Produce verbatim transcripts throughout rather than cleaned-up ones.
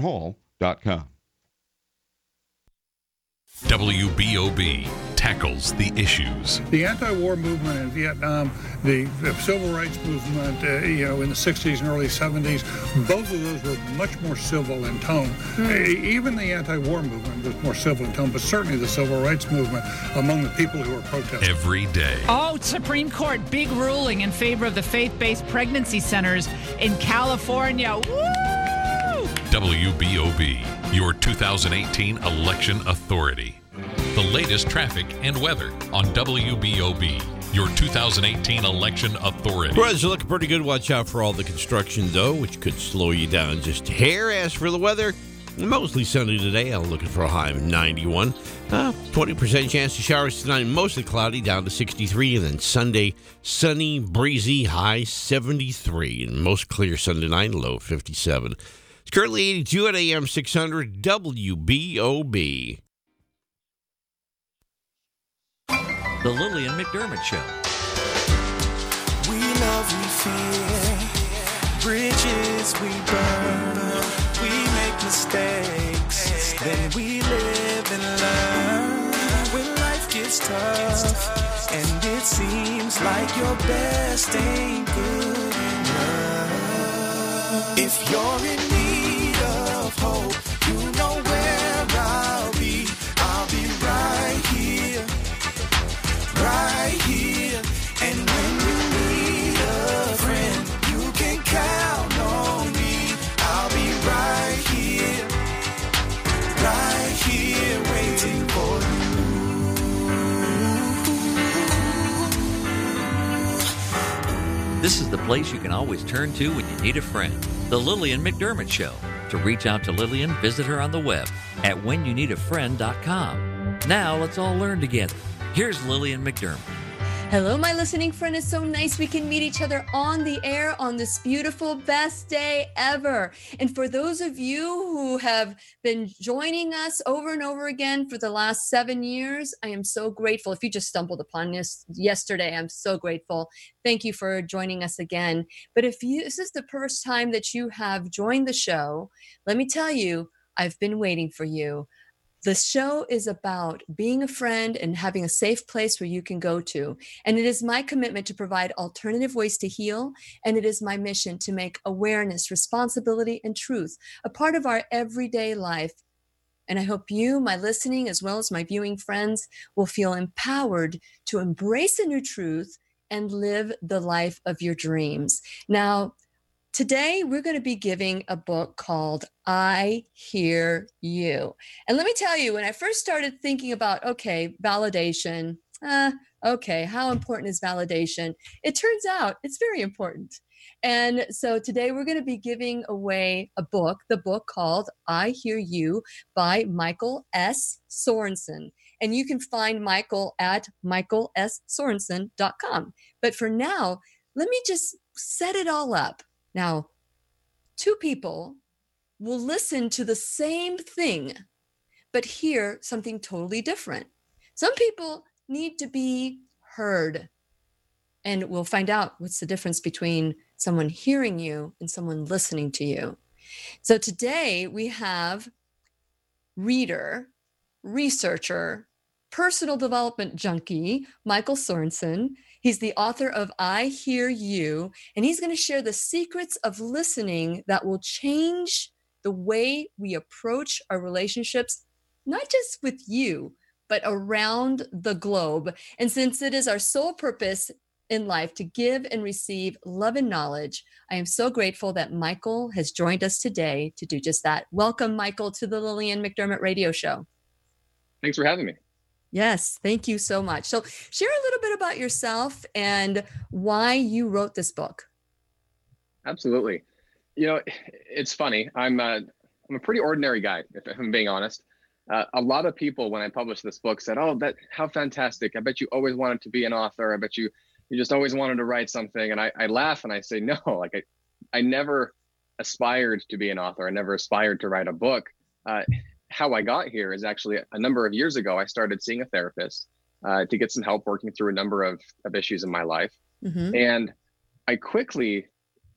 hall dot com. W B O B tackles the issues. The anti-war movement in Vietnam, the, the civil rights movement, uh, you know, in the sixties and early seventies, both of those were much more civil in tone. Mm. Uh, even the anti-war movement was more civil in tone, but certainly the civil rights movement among the people who were protesting. Every day. Oh, Supreme Court, big ruling in favor of the faith-based pregnancy centers in California. Woo! W B O B, your two thousand eighteen election authority. The latest traffic and weather on W B O B, your two thousand eighteen election authority. Roads are looking pretty good. Watch out for all the construction, though, which could slow you down just a hair. As for the weather, mostly sunny today. I'm looking for a high of ninety-one. Uh, twenty percent chance of showers tonight, mostly cloudy, down to sixty-three. And then Sunday, sunny, breezy, high seventy-three. And most clear Sunday night, low fifty-seven. It's currently eighty-two at A M six hundred W B O B. The Lillian McDermott Show. We love, we fear, bridges we burn, we make mistakes, then we live and learn. When life gets tough, and it seems like your best ain't good enough. If you're in need of hope, you know where I'll be. I'll be right here. Right here, and when you need a friend, you can count on me. I'll be right here, right here, waiting for you. This is the place you can always turn to when you need a friend. The Lillian McDermott Show. To reach out to Lillian, visit her on the web at when you need a friend dot com. Now let's all learn together. Here's Lillian McDermott. Hello, my listening friend. It's so nice we can meet each other on the air on this beautiful, best day ever. And for those of you who have been joining us over and over again for the last seven years, I am so grateful. If you just stumbled upon this yesterday, I'm so grateful. Thank you for joining us again. But if you, this is the first time that you have joined the show, let me tell you, I've been waiting for you. The show is about being a friend and having a safe place where you can go to. And it is my commitment to provide alternative ways to heal. And it is my mission to make awareness, responsibility, and truth a part of our everyday life. And I hope you, my listening, as well as my viewing friends, will feel empowered to embrace a new truth and live the life of your dreams. Now, today, we're going to be giving a book called I Hear You. And let me tell you, when I first started thinking about, okay, validation, uh, okay, how important is validation? It turns out it's very important. And so today we're going to be giving away a book, the book called I Hear You by Michael S. Sorensen. And you can find Michael at michael s sorensen dot com. But for now, let me just set it all up. Now, two people will listen to the same thing, but hear something totally different. Some people need to be heard, and we'll find out what's the difference between someone hearing you and someone listening to you. So today we have reader, researcher, personal development junkie, Michael Sorensen. He's the author of I Hear You, and he's going to share the secrets of listening that will change the way we approach our relationships, not just with you, but around the globe. And since it is our sole purpose in life to give and receive love and knowledge, I am so grateful that Michael has joined us today to do just that. Welcome, Michael, to the Lillian McDermott Radio Show. Thanks for having me. Yes, thank you so much. So share a little bit about yourself and why you wrote this book. Absolutely. You know, it's funny. I'm a, I'm a pretty ordinary guy, if I'm being honest. Uh, a lot of people, when I published this book, said, oh, that how fantastic. I bet you always wanted to be an author. I bet you you just always wanted to write something. And I, I laugh and I say, no, like I, I never aspired to be an author. I never aspired to write a book. Uh, how I got here is actually a number of years ago, I started seeing a therapist uh, to get some help working through a number of, of issues in my life. Mm-hmm. And I quickly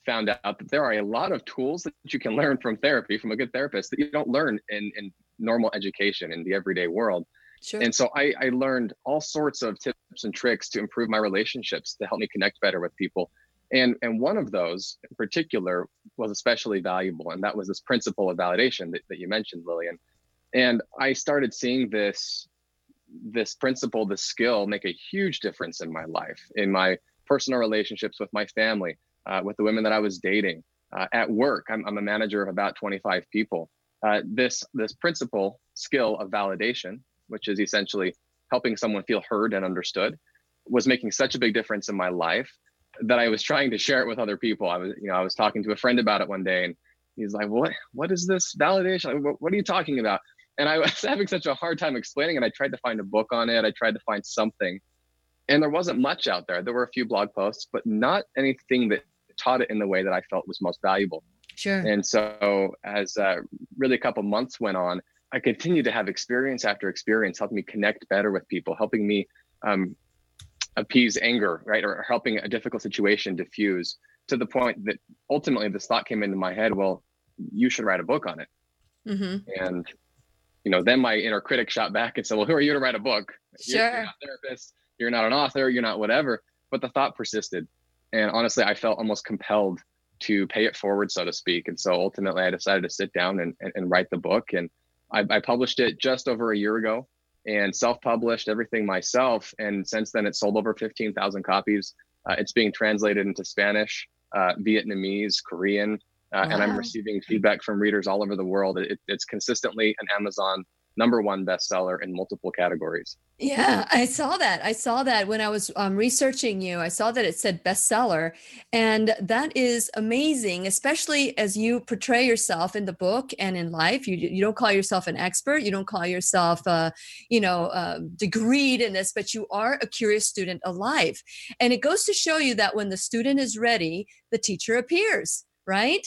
found out that there are a lot of tools that you can learn from therapy, from a good therapist, that you don't learn in, in normal education in the everyday world. Sure. And so I, I learned all sorts of tips and tricks to improve my relationships, to help me connect better with people. And, and one of those in particular was especially valuable. And that was this principle of validation that, that you mentioned, Lillian. And I started seeing this, this principle, this skill make a huge difference in my life, in my personal relationships with my family, uh, with the women that I was dating, uh, at work. I'm, I'm a manager of about twenty-five people. Uh, this, this principle, skill of validation, which is essentially helping someone feel heard and understood, was making such a big difference in my life that I was trying to share it with other people. I was, you know, I was talking to a friend about it one day, and he's like, "What? What is this validation? What, what are you talking about?" And I was having such a hard time explaining it. I tried to find a book on it. I tried to find something, and there wasn't much out there. There were a few blog posts, but not anything that taught it in the way that I felt was most valuable. Sure. And so, as uh, really a couple months went on, I continued to have experience after experience, helping me connect better with people, helping me um, appease anger, right? Or helping a difficult situation diffuse, to the point that ultimately this thought came into my head, well, you should write a book on it. Mm-hmm. And, you know, then my inner critic shot back and said, well, who are you to write a book? Sure. You're, you're not a therapist, you're not an author, you're not whatever. But the thought persisted. And honestly, I felt almost compelled to pay it forward, so to speak. And so ultimately I decided to sit down and, and, and write the book. And I, I published it just over a year ago, and self-published everything myself. And since then, it's sold over fifteen thousand copies. Uh, it's being translated into Spanish, uh, Vietnamese, Korean, uh, Wow. and I'm receiving feedback from readers all over the world. It, it's consistently an Amazon number one bestseller in multiple categories. Yeah, I saw that. I saw that when I was um, researching you. I saw that it said bestseller. And that is amazing, especially as you portray yourself in the book and in life. You, you don't call yourself an expert. You don't call yourself, uh, you know, uh, degreed in this, but you are a curious student of life. And it goes to show you that when the student is ready, the teacher appears, right?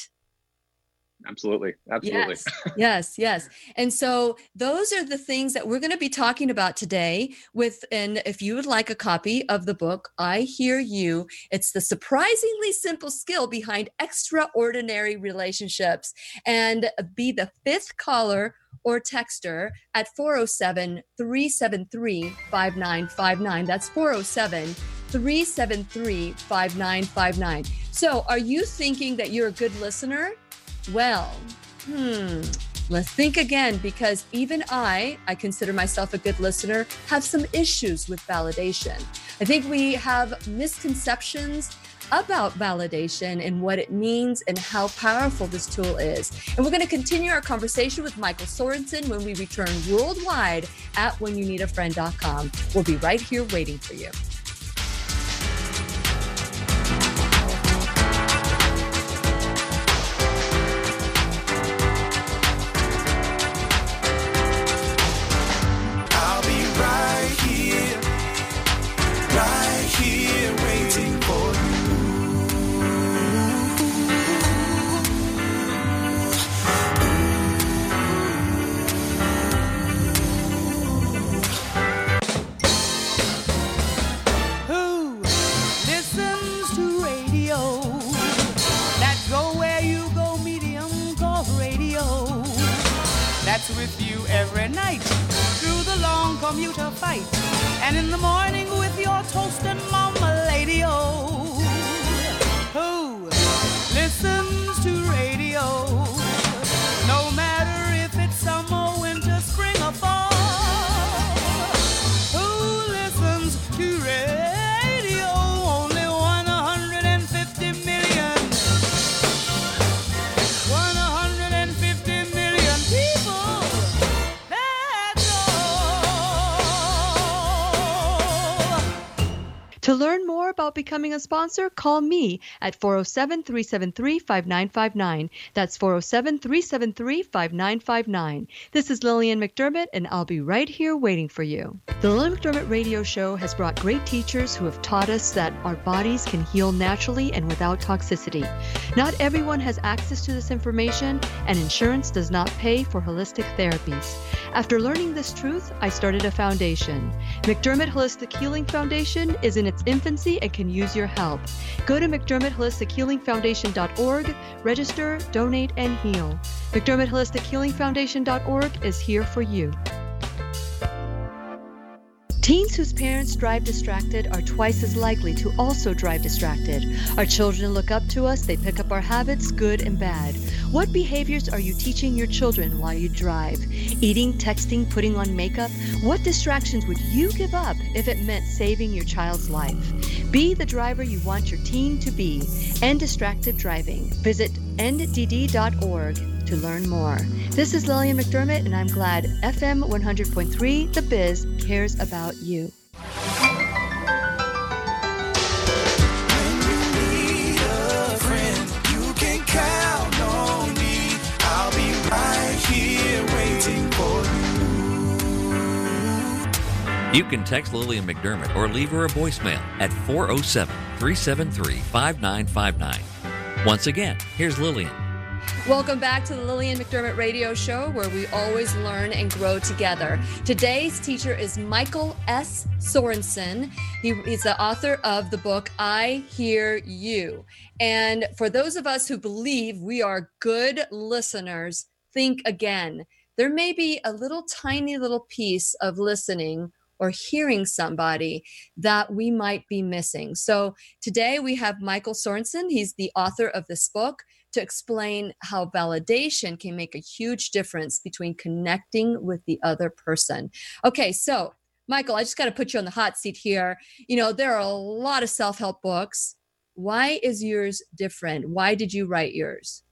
Absolutely. Absolutely. Yes, yes, yes. And so those are the things that we're going to be talking about today with, and if you would like a copy of the book, I Hear You, it's the surprisingly simple skill behind extraordinary relationships. And be the fifth caller or texter at four oh seven, three seven three, five nine five nine. That's four oh seven, three seven three, five nine five nine. So are you thinking that you're a good listener? Well, hmm, let's think again, because even I, I consider myself a good listener, have some issues with validation. I think we have misconceptions about validation and what it means and how powerful this tool is. And we're going to continue our conversation with Michael Sorensen when we return worldwide at when you need a friend dot com. We'll be right here waiting for you. With you every night through the long commuter fight, and in the morning with your toast and mama-lady-o. Who listens to radio, no matter if it's summer, winter, spring, or fall? Who listens to radio? Only one hundred fifty million. one hundred fifty million people. To learn more about becoming a sponsor, call me at four oh seven, three seven three, five nine five nine. That's four oh seven, three seven three, five nine five nine. This is Lillian McDermott, and I'll be right here waiting for you. The Lillian McDermott Radio Show has brought great teachers who have taught us that our bodies can heal naturally and without toxicity. Not everyone has access to this information, and insurance does not pay for holistic therapies. After learning this truth, I started a foundation. McDermott Holistic Healing Foundation is in its infancy and can use your help. Go to McDermott Holistic Healing Foundation dot org, register, donate, and heal. McDermott Holistic Healing Foundation dot org is here for you. Teens whose parents drive distracted are twice as likely to also drive distracted. Our children look up to us, they pick up our habits, good and bad. What behaviors are you teaching your children while you drive? Eating, texting, putting on makeup? What distractions would you give up if it meant saving your child's life? Be the driver you want your teen to be. End distracted driving. Visit end d d dot org to learn more. This is Lillian McDermott, and I'm glad F M one hundred point three The Biz cares about you. You can text Lillian McDermott or leave her a voicemail at four oh seven, three seven three, five nine five nine. Once again, here's Lillian. Welcome back to the Lillian McDermott Radio Show, where we always learn and grow together. Today's teacher is Michael S. Sorensen. He is the author of the book, I Hear You. And for those of us who believe we are good listeners, think again. There may be a little tiny little piece of listening or hearing somebody that we might be missing. So today we have Michael Sorensen. He's the author of this book, to explain how validation can make a huge difference between connecting with the other person. Okay, so Michael, I just got to put you on the hot seat here. You know, there are a lot of self-help books. Why is yours different? Why did you write yours?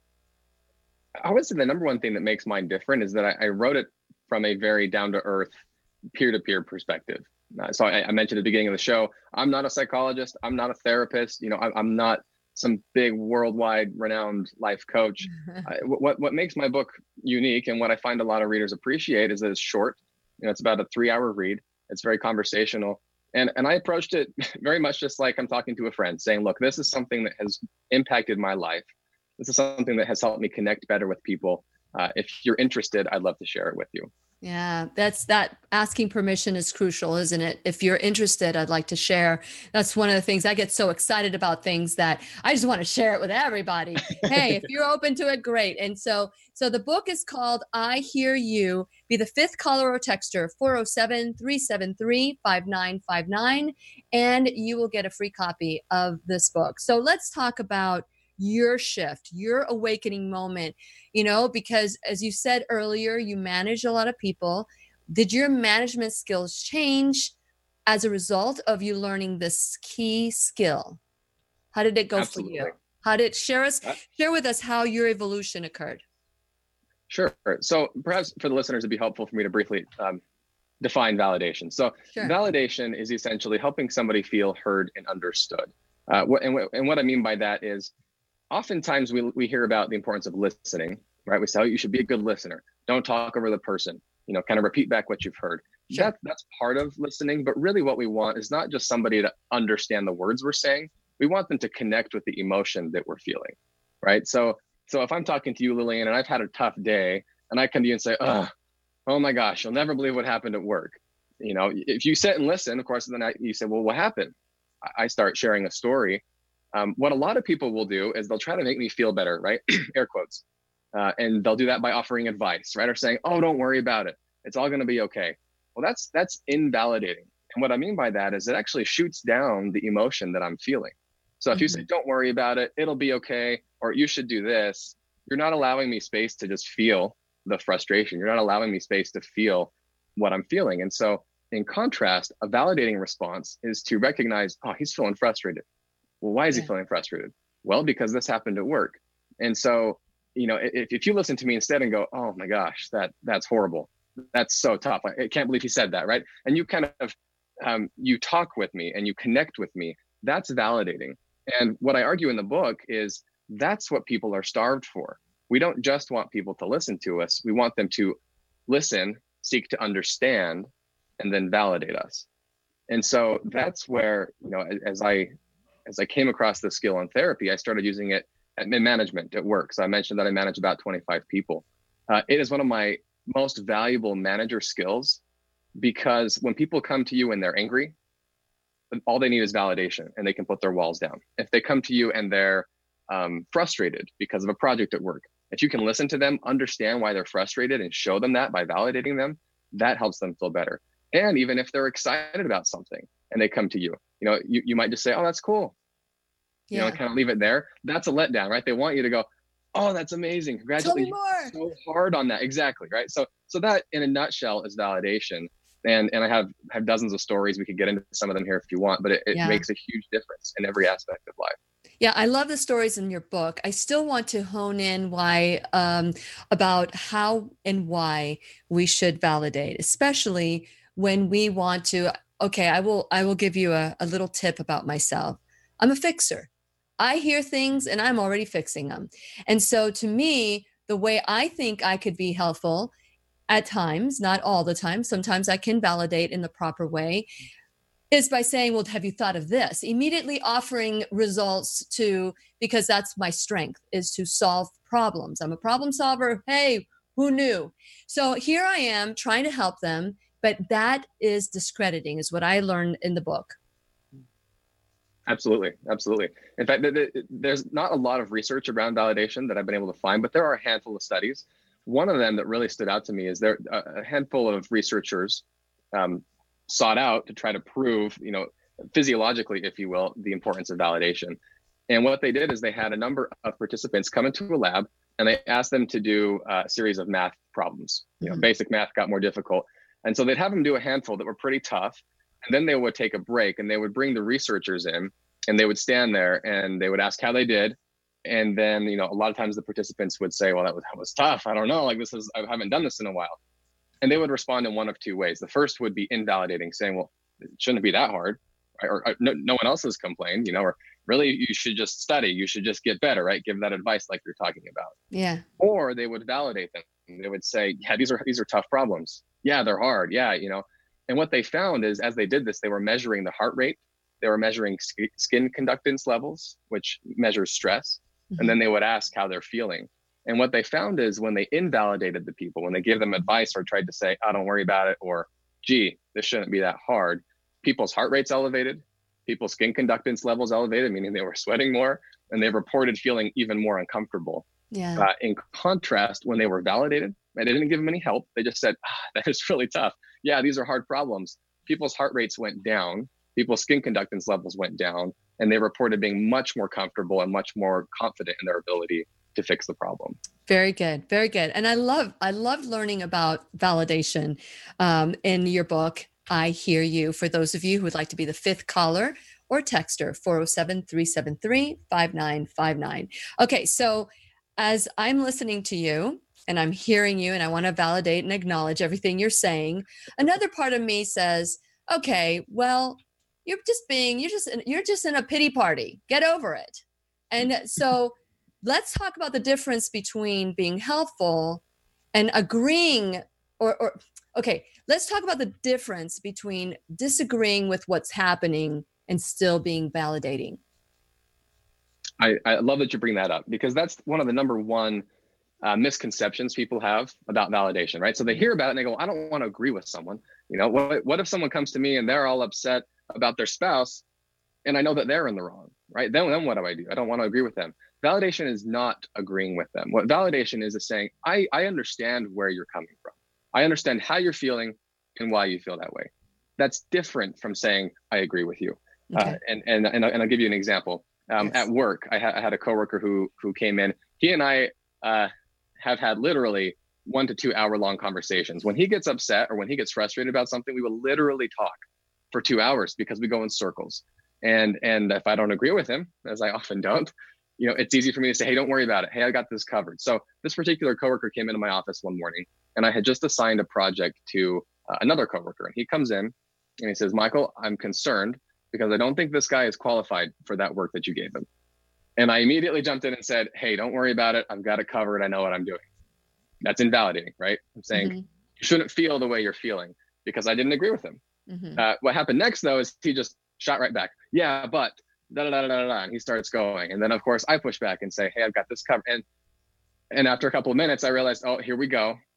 I would say the number one thing that makes mine different is that I, I wrote it from a very down-to-earth, peer-to-peer perspective. Uh, so I, I mentioned at the beginning of the show, I'm not a psychologist. I'm not a therapist. You know, I, I'm not some big worldwide renowned life coach. uh, what what makes my book unique, and what I find a lot of readers appreciate, is that it's short. You know, it's about a three hour read. It's very conversational. And and I approached it very much just like I'm talking to a friend, saying, look, this is something that has impacted my life. This is something that has helped me connect better with people. Uh, if you're interested, I'd love to share it with you. Yeah, that's that asking permission is crucial, isn't it? If you're interested, I'd like to share. That's one of the things I get so excited about, things that I just want to share it with everybody. Hey, if you're open to it, great. And so so the book is called I Hear You. Be the fifth caller or texter, four oh seven, three seven three, five nine five nine, and you will get a free copy of this book. So let's talk about your shift, your awakening moment, you know, because as you said earlier, you manage a lot of people. Did your management skills change as a result of you learning this key skill? How did it go Absolutely. for you? How did share us share with us how your evolution occurred? Sure. So perhaps for the listeners, it'd be helpful for me to briefly um, define validation. So Sure. validation is essentially helping somebody feel heard and understood. Uh, what, and, what, and what I mean by that is, oftentimes we we hear about the importance of listening, right? We say, oh, you should be a good listener. Don't talk over the person. You know, kind of repeat back what you've heard. Sure. That, that's part of listening, but really what we want is not just somebody to understand the words we're saying. We want them to connect with the emotion that we're feeling, right? So, so if I'm talking to you, Lillian, and I've had a tough day, and I come to you and say, oh, oh my gosh, you'll never believe what happened at work. You know, if you sit and listen, of course, then I, you say, well, what happened? I start sharing a story. Um, what a lot of people will do is they'll try to make me feel better, right? Air quotes. Uh, and they'll do that by offering advice, right? Or saying, oh, don't worry about it. It's all going to be okay. Well, that's that's invalidating. And what I mean by that is it actually shoots down the emotion that I'm feeling. So if mm-hmm. you say, don't worry about it, it'll be okay, or you should do this, you're not allowing me space to just feel the frustration. You're not allowing me space to feel what I'm feeling. And so in contrast, a validating response is to recognize, oh, he's feeling frustrated. Well, why is yeah. he feeling frustrated? Well, because this happened at work. And so, you know, if, if you listen to me instead and go, oh my gosh, that that's horrible. That's so tough. I, I can't believe he said that, right? And you kind of, um, you talk with me and you connect with me. That's validating. And what I argue in the book is that's what people are starved for. We don't just want people to listen to us. We want them to listen, seek to understand, and then validate us. And so that's where, you know, as I as I came across this skill in therapy, I started using it in management at work. So I mentioned that I manage about twenty-five people. Uh, it is one of my most valuable manager skills, because when people come to you and they're angry, all they need is validation and they can put their walls down. If they come to you and they're um, frustrated because of a project at work, if you can listen to them, understand why they're frustrated and show them that by validating them, that helps them feel better. And even if they're excited about something and they come to you, you know, you, you might just say, oh, that's cool. You Yeah. know, kind of leave it there. That's a letdown, right? They want you to go, oh, that's amazing. Congratulations. more. So hard on that. Exactly. Right. So, so that in a nutshell is validation. And, and I have, have dozens of stories. We could get into some of them here if you want, but it, it Yeah. makes a huge difference in every aspect of life. Yeah, I love the stories in your book. I still want to hone in why um, about how and why we should validate, especially when we want to. Okay, I will. I will give you a, a little tip about myself. I'm a fixer. I hear things and I'm already fixing them. And so, to me, the way I think I could be helpful at times, not all the time, sometimes I can validate in the proper way, is by saying, well, have you thought of this? Immediately offering results to, because that's my strength, is to solve problems. I'm a problem solver. Hey, who knew? So here I am trying to help them, but that is discrediting, is what I learned in the book. Absolutely. Absolutely. In fact, th- th- there's not a lot of research around validation that I've been able to find, but there are a handful of studies. One of them that really stood out to me is there a handful of researchers um, sought out to try to prove, you know, physiologically, if you will, the importance of validation. And what they did is they had a number of participants come into a lab and they asked them to do a series of math problems. You know, mm-hmm. basic math got more difficult. And so they'd have them do a handful that were pretty tough. And then they would take a break and they would bring the researchers in and they would stand there and they would ask how they did. And then, you know, a lot of times the participants would say, well, that was, that was tough. I don't know, like this is, I haven't done this in a while. And they would respond in one of two ways. The first would be invalidating, saying, well, it shouldn't be that hard, right? Or, or no, no one else has complained, you know, or really you should just study, you should just get better, right? Give that advice like you're talking about. Yeah. Or they would validate them. They would say, yeah, these are, these are tough problems. Yeah, they're hard. Yeah, you know. And what they found is as they did this, they were measuring the heart rate. They were measuring sk- skin conductance levels, which measures stress. Mm-hmm. And then they would ask how they're feeling. And what they found is when they invalidated the people, when they gave them advice or tried to say, oh, don't worry about it, or gee, this shouldn't be that hard, people's heart rates elevated, people's skin conductance levels elevated, meaning they were sweating more, and they reported feeling even more uncomfortable. Yeah. Uh, in contrast, when they were validated, I didn't give them any help. They just said, ah, that is really tough. Yeah, these are hard problems. People's heart rates went down, people's skin conductance levels went down, and they reported being much more comfortable and much more confident in their ability to fix the problem. Very good. Very good. And I love, I love learning about validation um, in your book. I Hear You. For those of you who would like to be the fifth caller or texter, four oh seven, three seven three, five nine five nine. Okay. So as I'm listening to you and I'm hearing you and I want to validate and acknowledge everything you're saying, another part of me says, okay, well, you're just being, you're just, you're just in a pity party. Get over it. And so let's talk about the difference between being helpful and agreeing or, or, okay, let's talk about the difference between disagreeing with what's happening and still being validating. I, I love that you bring that up because that's one of the number one uh, misconceptions people have about validation, right? So they hear about it and they go, I don't want to agree with someone. You know, what, what if someone comes to me and they're all upset about their spouse and I know that they're in the wrong, right? Then, then what do I do? I don't want to agree with them. Validation is not agreeing with them. What validation is is saying, I, I understand where you're coming from. I understand how you're feeling and why you feel that way. That's different from saying, I agree with you. Okay. Uh, and, and, and, and I'll give you an example. Um, yes. At work, I, ha- I had a coworker who who came in. He and I uh, have had literally one to two hour long conversations. When he gets upset or when he gets frustrated about something, we will literally talk for two hours because we go in circles. And and if I don't agree with him, as I often don't, you know, it's easy for me to say, hey, don't worry about it. Hey, I got this covered. So this particular coworker came into my office one morning and I had just assigned a project to uh, another coworker. And he comes in and he says, Michael, I'm concerned because I don't think this guy is qualified for that work that you gave him. And I immediately jumped in and said, hey, don't worry about it. I've got it covered. I know what I'm doing. That's invalidating, right? I'm saying mm-hmm. you shouldn't feel the way you're feeling because I didn't agree with him. Mm-hmm. Uh, what happened next, though, is he just shot right back. Yeah, but da da da da da, and he starts going. And then, of course, I push back and say, hey, I've got this covered. And and after a couple of minutes, I realized, oh, here we go.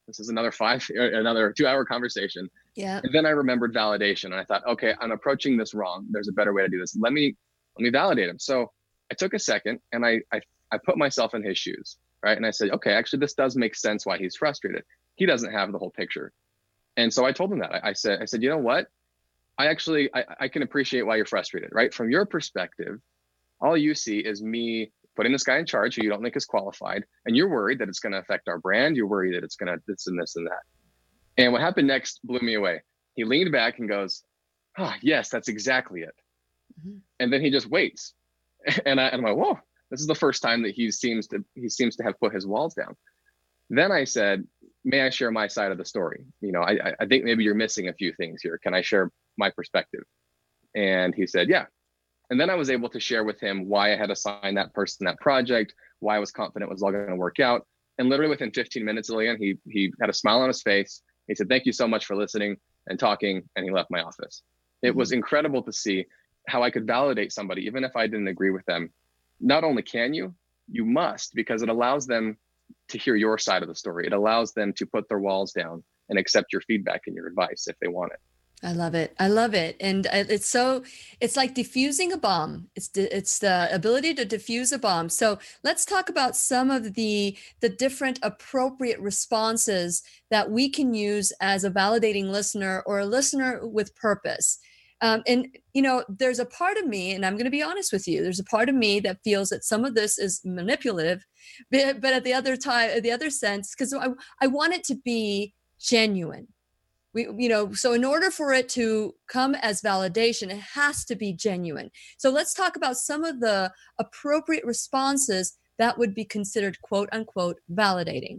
This is another five, another two hour conversation. Yeah. And then I remembered validation, and I thought, okay, I'm approaching this wrong. There's a better way to do this. Let me, let me validate him. So I took a second and I, I, I put myself in his shoes, right? And I said, okay, actually, this does make sense why he's frustrated. He doesn't have the whole picture. And so I told him that. I, I said, I said, you know what? I actually, I, I can appreciate why you're frustrated, right? From your perspective, all you see is me putting this guy in charge who you don't think is qualified. And you're worried that it's going to affect our brand. You're worried that it's going to this and this and that. And what happened next blew me away. He leaned back and goes, oh, yes, that's exactly it. Mm-hmm. And then he just waits. And, I, and I'm like, whoa, this is the first time that he seems to he seems to have put his walls down. Then I said, may I share my side of the story? You know, I, I think maybe you're missing a few things here. Can I share my perspective? And he said, yeah. And then I was able to share with him why I had assigned that person that project, why I was confident it was all going to work out. And literally within fifteen minutes, Lillian, he he had a smile on his face. He said, thank you so much for listening and talking. And he left my office. It mm-hmm. was incredible to see how I could validate somebody, even if I didn't agree with them. Not only can you, you must, because it allows them to hear your side of the story. It allows them to put their walls down and accept your feedback and your advice if they want it. I love it. I love it. And it's so, it's like diffusing a bomb. It's the, it's the ability to diffuse a bomb. So let's talk about some of the, the different appropriate responses that we can use as a validating listener or a listener with purpose. Um, and, you know, there's a part of me, and I'm going to be honest with you, there's a part of me that feels that some of this is manipulative, but, but at the other time, at the other sense, because I, I want it to be genuine. We, you know, so in order for it to come as validation, it has to be genuine. So let's talk about some of the appropriate responses that would be considered quote unquote validating.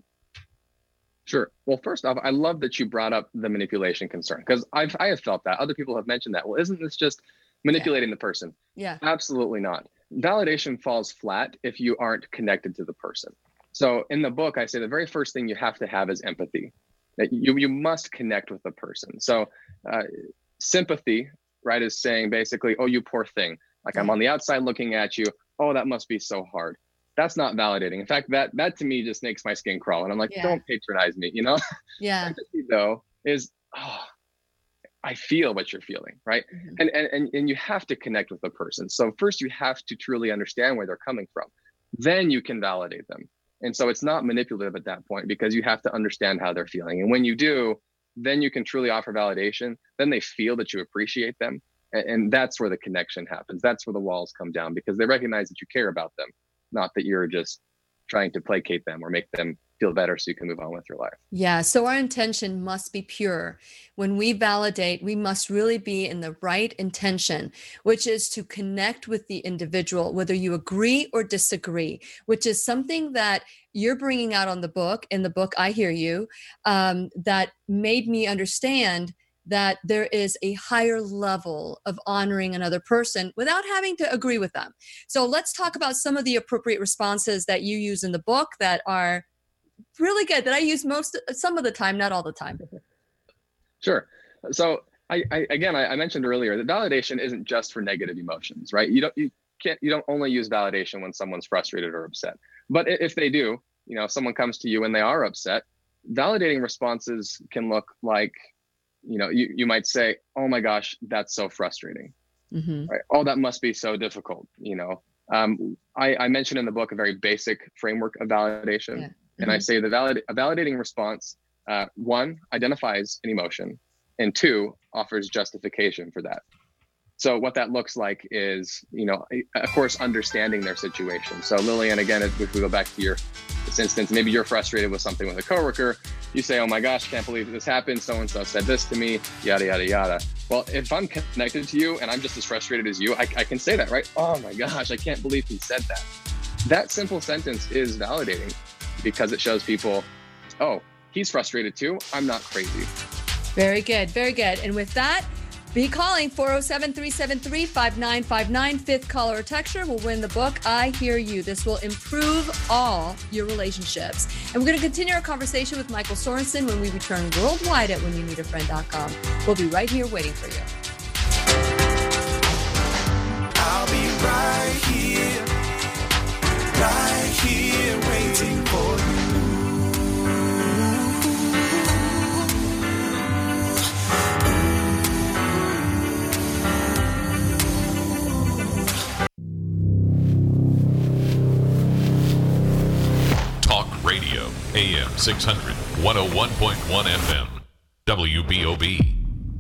Sure. Well, first off, I love that you brought up the manipulation concern, because I've I have felt that. Other people have mentioned that. Well, isn't this just manipulating yeah. the person? Yeah. Absolutely not. Validation falls flat if you aren't connected to the person. So in the book, I say the very first thing you have to have is empathy. That you you must connect with the person. So uh, sympathy, right, is saying basically, oh, you poor thing. Like yeah. I'm on the outside looking at you. Oh, that must be so hard. That's not validating. In fact, that that to me just makes my skin crawl. And I'm like, yeah. don't patronize me, you know? Yeah. Empathy, though, is, oh, I feel what you're feeling, right? Mm-hmm. And, and, and, and you have to connect with the person. So first you have to truly understand where they're coming from. Then you can validate them. And so it's not manipulative at that point, because you have to understand how they're feeling. And when you do, then you can truly offer validation. Then they feel that you appreciate them. And, and that's where the connection happens. That's where the walls come down, because they recognize that you care about them, not that you're just trying to placate them or make them feel better so you can move on with your life. Yeah. So our intention must be pure. When we validate, we must really be in the right intention, which is to connect with the individual, whether you agree or disagree, which is something that you're bringing out on the book. In the book, I Hear You, um, that made me understand that there is a higher level of honoring another person without having to agree with them. So let's talk about some of the appropriate responses that you use in the book that are really good, that I use most, some of the time, not all the time. Sure. So I, I again, I, I mentioned earlier that validation isn't just for negative emotions, right? You don't, you can't, you don't only use validation when someone's frustrated or upset. But if they do, you know, if someone comes to you and they are upset, validating responses can look like, you know, you, you might say, oh my gosh, that's so frustrating. Mm-hmm. Right? Oh, that must be so difficult. You know, um, I, I mentioned in the book a very basic framework of validation. Yeah. And mm-hmm. I say the valid, a validating response, uh, one, identifies an emotion, and two, offers justification for that. So what that looks like is, you know, of course, understanding their situation. So Lillian, again, if we go back to your this instance, maybe you're frustrated with something with a coworker. You say, oh my gosh, can't believe this happened. So-and-so said this to me, yada, yada, yada. Well, if I'm connected to you and I'm just as frustrated as you, I, I can say that, right? Oh my gosh, I can't believe he said that. That simple sentence is validating, because it shows people, oh, he's frustrated too. I'm not crazy. Very good. Very good. And with that, be calling four oh seven, three seven three, five nine five nine. Fifth caller or texture will win the book, I Hear You. This will improve all your relationships. And we're going to continue our conversation with Michael Sorensen when we return worldwide at when you need a friend dot com. We'll be right here waiting for you. I'll be right here, right here waiting for you. six hundred, one oh one point one F M, W B O B.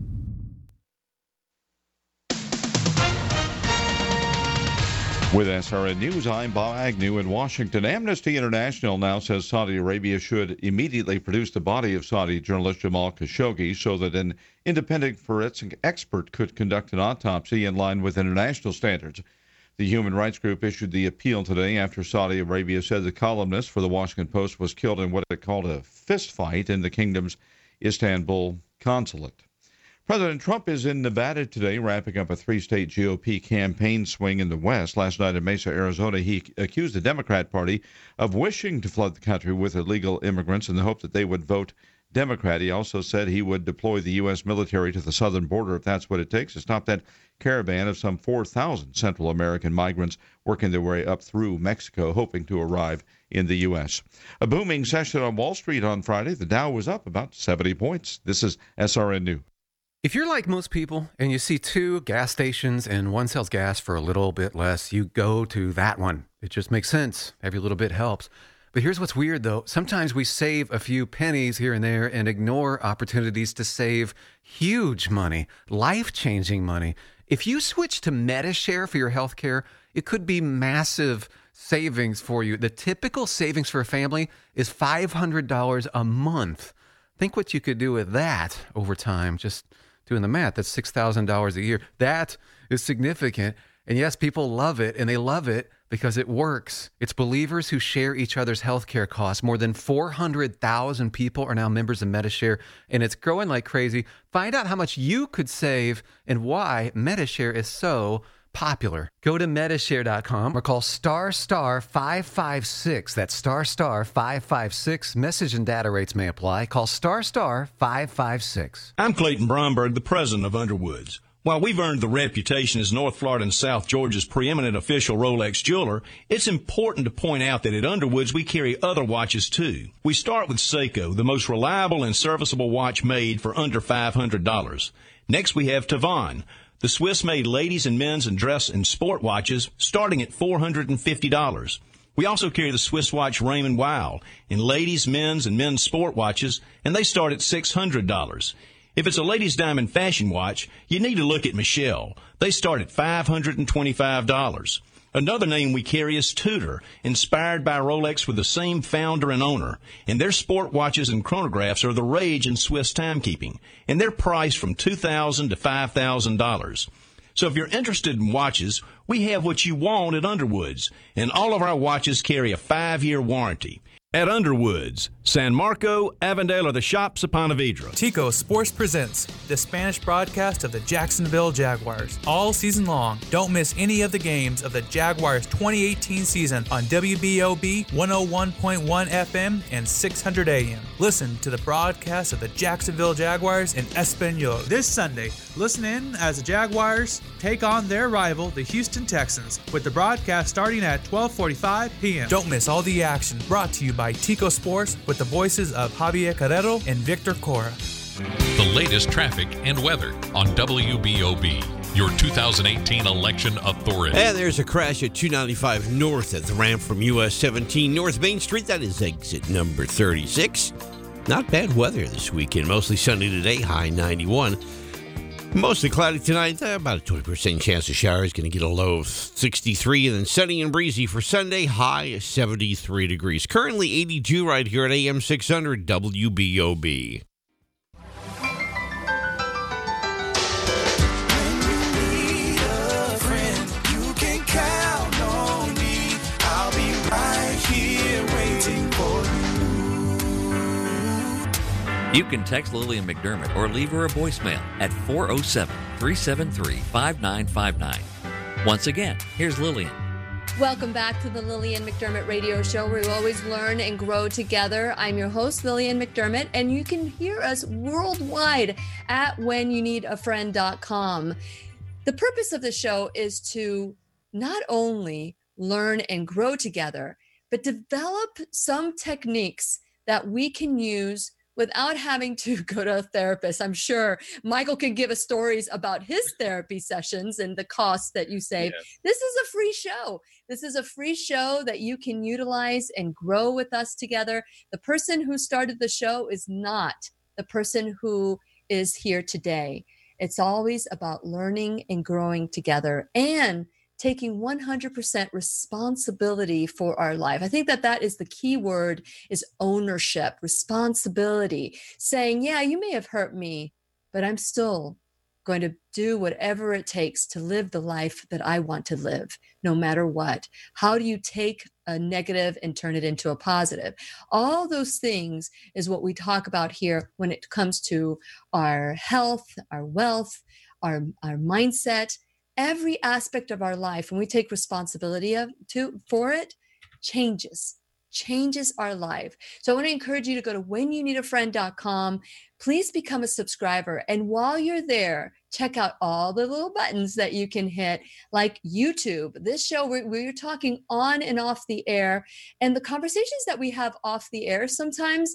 With S R N News, I'm Bob Agnew in Washington. Amnesty International now says Saudi Arabia should immediately produce the body of Saudi journalist Jamal Khashoggi so that an independent forensic expert could conduct an autopsy in line with international standards. The human rights group issued the appeal today after Saudi Arabia said the columnist for the Washington Post was killed in what it called a fistfight in the kingdom's Istanbul consulate. President Trump is in Nevada today, wrapping up a three-state G O P campaign swing in the West. Last night in Mesa, Arizona, he accused the Democrat Party of wishing to flood the country with illegal immigrants in the hope that they would vote Democrat. He also said he would deploy the U S military to the southern border if that's what it takes to stop that caravan of some four thousand Central American migrants working their way up through Mexico, hoping to arrive in the U S. A booming session on Wall Street on Friday. The Dow was up about seventy points. This is S R N News. If you're like most people and you see two gas stations and one sells gas for a little bit less, you go to that one. It just makes sense. Every little bit helps. But here's what's weird, though. Sometimes we save a few pennies here and there and ignore opportunities to save huge money, life-changing money. If you switch to Medi-Share for your health care, it could be massive savings for you. The typical savings for a family is five hundred dollars a month. Think what you could do with that over time. Just doing the math, that's six thousand dollars a year. That is significant. And yes, people love it, and they love it because it works. It's believers who share each other's healthcare costs. More than four hundred thousand people are now members of Medi-Share, and it's growing like crazy. Find out how much you could save and why Medi-Share is so popular. Go to Medi-Share dot com or call star star five five six. That's star star five five six. Message and data rates may apply. Call star star five five six. I'm Clayton Bromberg, the president of Underwoods. While we've earned the reputation as North Florida and South Georgia's preeminent official Rolex jeweler, it's important to point out that at Underwoods we carry other watches too. We start with Seiko, the most reliable and serviceable watch made for under five hundred dollars. Next we have Tavan, the Swiss-made ladies and men's and dress and sport watches starting at four hundred fifty dollars. We also carry the Swiss watch Raymond Weil in ladies, men's, and men's sport watches, and they start at six hundred dollars. If it's a ladies' diamond fashion watch, you need to look at Michelle. They start at five hundred twenty-five dollars. Another name we carry is Tudor, inspired by Rolex with the same founder and owner. And their sport watches and chronographs are the rage in Swiss timekeeping. And they're priced from two thousand dollars to five thousand dollars. So if you're interested in watches, we have what you want at Underwoods. And all of our watches carry a five-year warranty. At Underwoods, San Marco, Avondale, or the shops of Ponte Vedra. Tico Sports presents the Spanish broadcast of the Jacksonville Jaguars. All season long, don't miss any of the games of the Jaguars twenty eighteen season on W B O B one oh one point one F M and six hundred A M. Listen to the broadcast of the Jacksonville Jaguars in Espanol. This Sunday, listen in as the Jaguars take on their rival, the Houston Texans, with the broadcast starting at twelve forty-five p.m. Don't miss all the action, brought to you by Tico Sports with the voices of Javier Carrero and Victor Cora. The latest traffic and weather on W B O B, your two thousand eighteen election authority. And there's a crash at two ninety-five north at the ramp from U S seventeen North Main Street. That is exit number thirty-six. Not bad weather this weekend. Mostly sunny today, high ninety-one. Mostly cloudy tonight, about a twenty percent chance of showers. Going to get a low of sixty-three, and then sunny and breezy for Sunday, high seventy-three degrees. Currently eighty-two right here at A M six hundred W B O B. You can text Lillian McDermott or leave her a voicemail at four oh seven, three seven three, five nine five nine. Once again, here's Lillian. Welcome back to the Lillian McDermott Radio Show, where we always learn and grow together. I'm your host, Lillian McDermott, and you can hear us worldwide at when you need a friend dot com. The purpose of the show is to not only learn and grow together, but develop some techniques that we can use without having to go to a therapist. I'm sure Michael can give us stories about his therapy sessions and the costs that you save. Yes. This is a free show. This is a free show that you can utilize and grow with us together. The person who started the show is not the person who is here today. It's always about learning and growing together and taking one hundred percent responsibility for our life. I think that that is the key word, is ownership, responsibility, saying, yeah, you may have hurt me, but I'm still going to do whatever it takes to live the life that I want to live, no matter what. How do you take a negative and turn it into a positive? All those things is what we talk about here when it comes to our health, our wealth, our, our mindset, every aspect of our life. When we take responsibility of, to, for it, changes. changes our life. So I want to encourage you to go to when you need a friend dot com. Please become a subscriber. And while you're there, check out all the little buttons that you can hit, like YouTube. This show, we're, we're talking on and off the air. And the conversations that we have off the air sometimes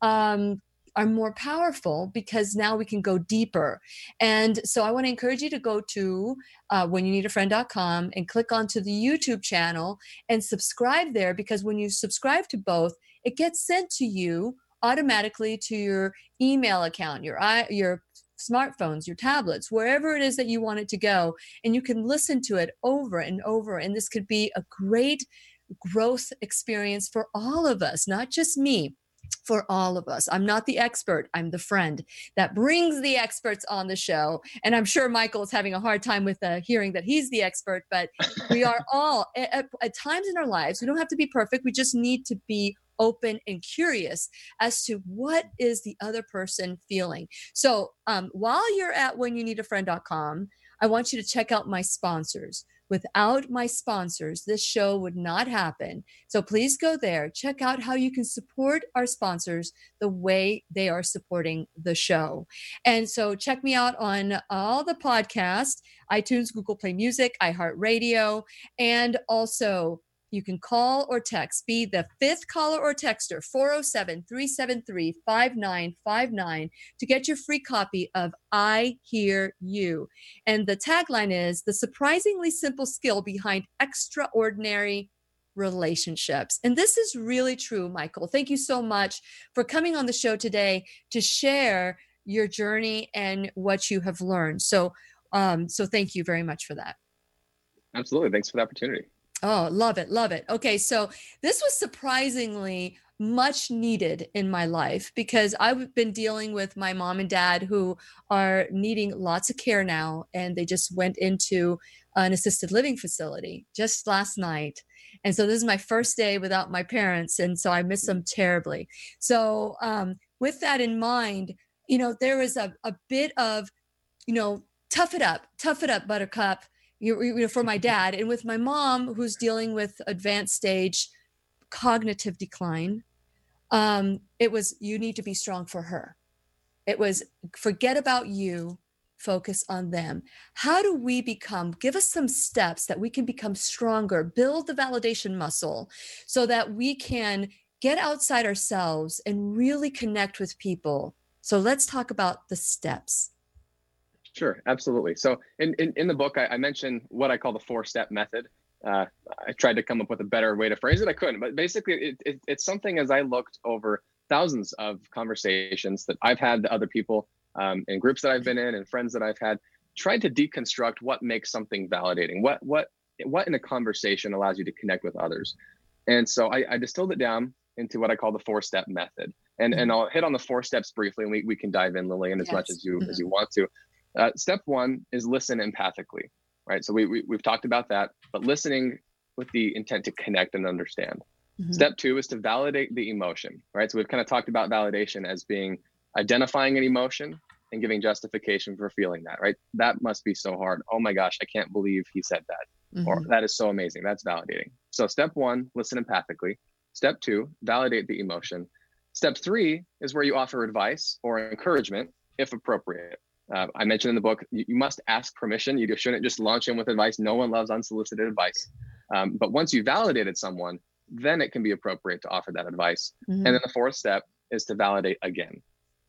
um, are more powerful because now we can go deeper. And so I want to encourage you to go to uh, when you need a friend dot com and click onto the YouTube channel and subscribe there, because when you subscribe to both, it gets sent to you automatically to your email account, your your smartphones, your tablets, wherever it is that you want it to go. And you can listen to it over and over. And this could be a great growth experience for all of us, not just me. For all of us. I'm not the expert. I'm the friend that brings the experts on the show. And I'm sure Michael is having a hard time with uh, hearing that he's the expert, but we are all at, at times in our lives. We don't have to be perfect. We just need to be open and curious as to what is the other person feeling. So um, while you're at when you need a friend dot com, I want you to check out my sponsors. Without my sponsors, this show would not happen. So please go there, check out how you can support our sponsors the way they are supporting the show. And so check me out on all the podcasts, iTunes, Google Play Music, iHeartRadio, and also you can call or text, be the fifth caller or texter, four oh seven, three seven three, five nine five nine, to get your free copy of I Hear You. And the tagline is the surprisingly simple skill behind extraordinary relationships. And this is really true, Michael. Thank you so much for coming on the show today to share your journey and what you have learned. So, um, so thank you very much for that. Absolutely. Thanks for the opportunity. Oh, love it. Love it. Okay. So this was surprisingly much needed in my life because I've been dealing with my mom and dad who are needing lots of care now. And they just went into an assisted living facility just last night. And so this is my first day without my parents. And so I miss them terribly. So um, with that in mind, you know, there was a, a bit of, you know, tough it up, tough it up, Buttercup. You, you know, for my dad, and with my mom, who's dealing with advanced stage cognitive decline, um, it was, you need to be strong for her. It was, forget about you, focus on them. How do we become, give us some steps that we can become stronger, build the validation muscle so that we can get outside ourselves and really connect with people. So let's talk about the steps. Sure, absolutely. So in, in, in the book, I, I mentioned what I call the four-step method. Uh, I tried to come up with a better way to phrase it. I couldn't, but basically it, it, it's something as I looked over thousands of conversations that I've had to other people um, in groups that I've been in and friends that I've had, tried to deconstruct what makes something validating, what what what in a conversation allows you to connect with others. And so I, I distilled it down into what I call the four-step method. And, and I'll hit on the four steps briefly, and we, we can dive in, Lillian, as yes. much as you mm-hmm. as you want to. Uh, step one is listen empathically, right? So we, we, we've talked about that, but listening with the intent to connect and understand. Mm-hmm. Step two is to validate the emotion, right? So we've kind of talked about validation as being identifying an emotion and giving justification for feeling that, right? That must be so hard. Oh my gosh, I can't believe he said that. Mm-hmm. Or that is so amazing. That's validating. So step one, listen empathically. Step two, validate the emotion. Step three is where you offer advice or encouragement if appropriate. Uh, I mentioned in the book, you, you must ask permission. You shouldn't just launch in with advice. No one loves unsolicited advice. Um, but once you validated someone, then it can be appropriate to offer that advice. Mm-hmm. And then the fourth step is to validate again.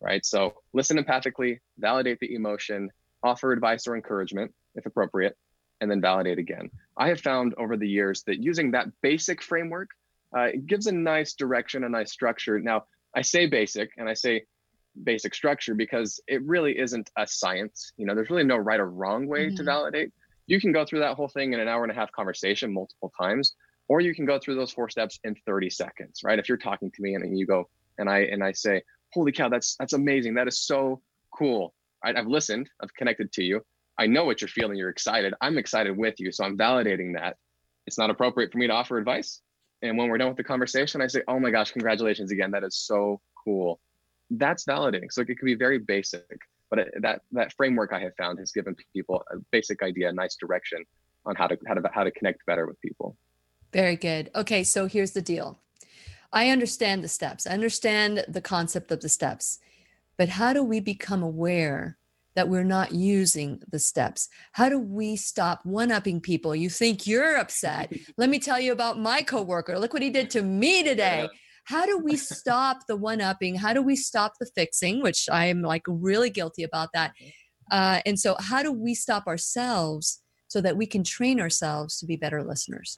right? So listen empathically, validate the emotion, offer advice or encouragement if appropriate, and then validate again. I have found over the years that using that basic framework uh, it gives a nice direction, a nice structure. Now, I say basic and I say basic structure because it really isn't a science. You know, there's really no right or wrong way mm-hmm. to validate. You can go through that whole thing in an hour and a half conversation multiple times, or you can go through those four steps in thirty seconds, right? If you're talking to me and, and you go and I and I say, holy cow, that's that's amazing. That is so cool. Right? I've listened, I've connected to you. I know what you're feeling. You're excited. I'm excited with you. So I'm validating that. It's not appropriate for me to offer advice. And when we're done with the conversation, I say, oh my gosh, congratulations again. That is so cool. That's validating. So it can be very basic, but it, that that framework I have found has given people a basic idea, a nice direction on how to how to how to connect better with people. Very good. Okay, so here's the deal. I understand the steps. I understand the concept of the steps, but how do we become aware that we're not using the steps? How do we stop one-upping people? You think you're upset. Let me tell you about my coworker. Look what he did to me today. Yeah. How do we stop the one-upping? How do we stop the fixing, which I am like really guilty about that. Uh, and so how do we stop ourselves so that we can train ourselves to be better listeners?